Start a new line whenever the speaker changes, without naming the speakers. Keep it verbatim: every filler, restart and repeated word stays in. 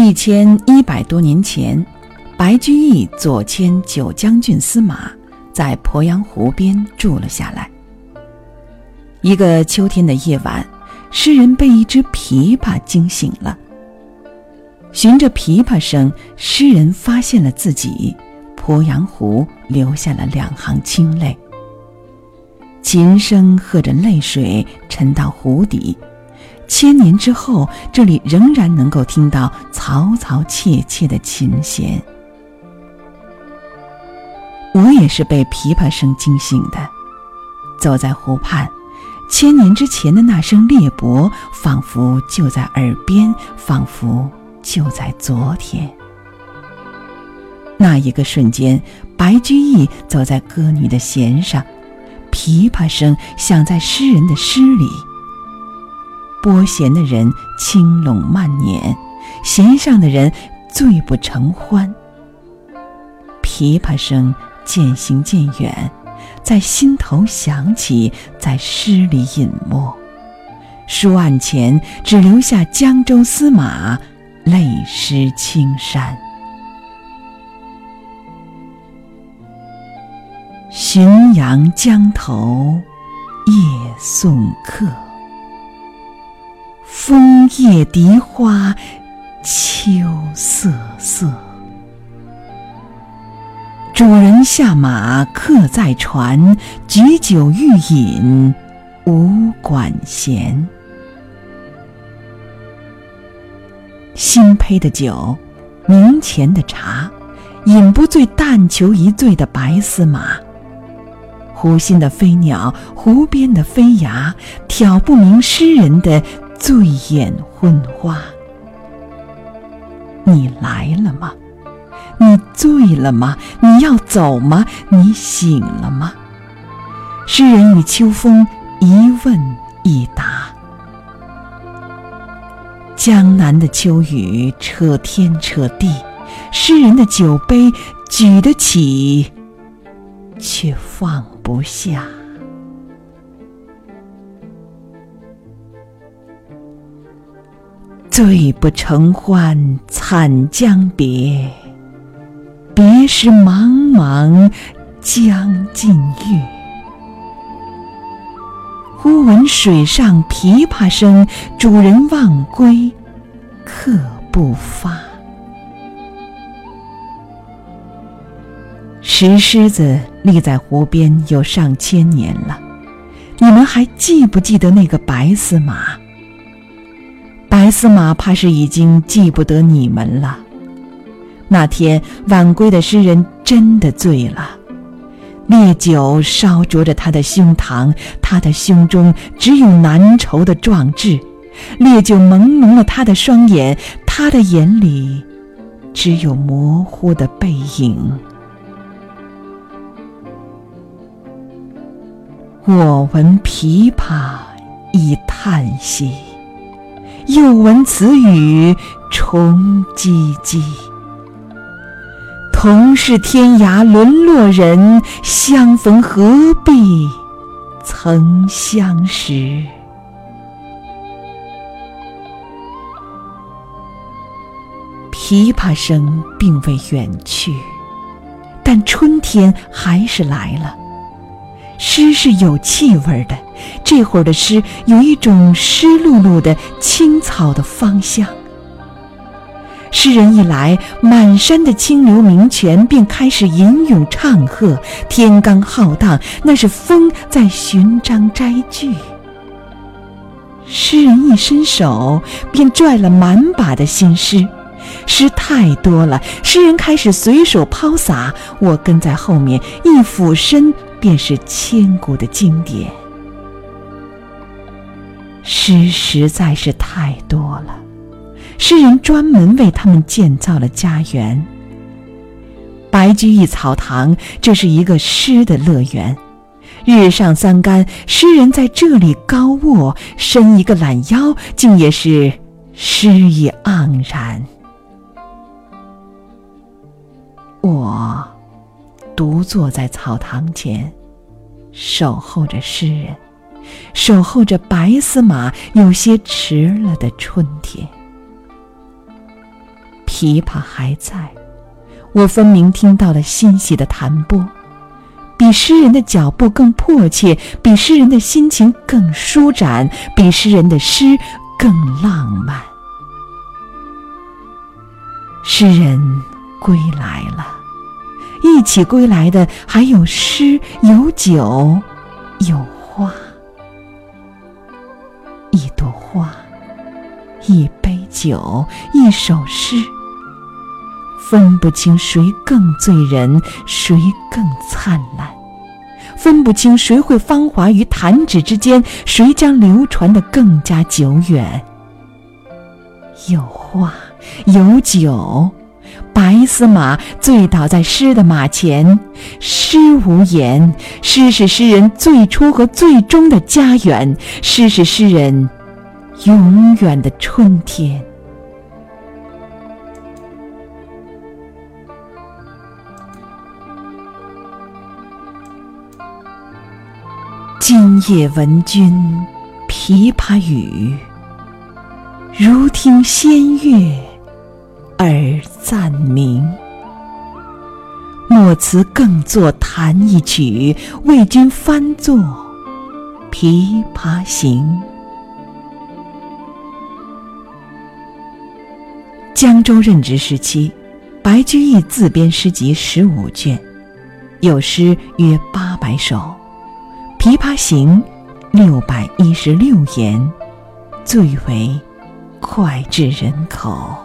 一千一百多年前，白居易左迁九江郡司马，在鄱阳湖边住了下来。一个秋天的夜晚，诗人被一只琵琶惊醒了。循着琵琶声，诗人发现了自己，鄱阳湖流下了两行清泪。琴声和着泪水沉到湖底，千年之后，这里仍然能够听到嘈嘈切切的琴弦。我也是被琵琶声惊醒的，走在湖畔，千年之前的那声裂帛仿佛就在耳边，仿佛就在昨天。那一个瞬间，白居易走在歌女的弦上，琵琶声响在诗人的诗里。拨弦的人轻拢慢捻，弦上的人醉不成欢。琵琶声渐行渐远，在心头响起，在诗里隐没。书案前只留下江州司马，泪湿青衫。浔阳江头夜送客，枫叶荻花秋瑟瑟。主人下马客在船，举酒欲饮无管弦。新醅的酒，明前的茶，饮不醉但求一醉的白司马。湖心的飞鸟，湖边的飞芽，挑不明诗人的醉眼昏花。你来了吗？你醉了吗？你要走吗？你醒了吗？诗人与秋风一问一答。江南的秋雨扯天扯地，诗人的酒杯举得起，却放不下。醉不成欢惨将别，别时茫茫江浸月。忽闻水上琵琶声，主人忘归客不发。石狮子立在湖边有上千年了，你们还记不记得那个白司马？白司马怕是已经记不得你们了。那天晚归的诗人真的醉了，烈酒烧灼着他的胸膛，他的胸中只有难酬的壮志，烈酒蒙蒙了他的双眼，他的眼里只有模糊的背影。我闻琵琶已叹息，又闻此语重唧唧。同是天涯沦落人，相逢何必曾相识。琵琶声并未远去，但春天还是来了。诗是有气味的，这会儿的诗有一种湿漉漉的青草的芳香。诗人一来，满山的清流鸣泉便开始吟咏唱和，天罡浩荡，那是风在寻章摘句。诗人一伸手，便拽了满把的新诗，诗太多了，诗人开始随手抛洒，我跟在后面，一俯身便是千古的经典。诗实在是太多了，诗人专门为他们建造了家园。白居易草堂，这是一个诗的乐园。日上三竿，诗人在这里高卧，伸一个懒腰，竟也是诗意盎然。我独坐在草堂前，守候着诗人，守候着白司马有些迟了的春天。 琵琶还在，我分明听到了欣喜的弹拨，比诗人的脚步更迫切，比诗人的心情更舒展，比诗人的诗更浪漫。诗人归来了，一起归来的还有诗，有酒，有花。一朵花，一杯酒，一首诗，分不清谁更醉人，谁更灿烂，分不清谁会芳华于弹指之间，谁将流传得更加久远。有花，有酒，白丝马醉倒在诗的马前，诗无言，诗是诗人最初和最终的家园，诗是诗人永远的春天。今夜闻君琵琶语，如听仙乐耳暂明。莫辞更作弹一曲，为君翻作《琵琶行》。江州任职时期，白居易自编诗集十五卷，有诗约八百首，《琵琶行》六百一十六言，最为脍炙人口。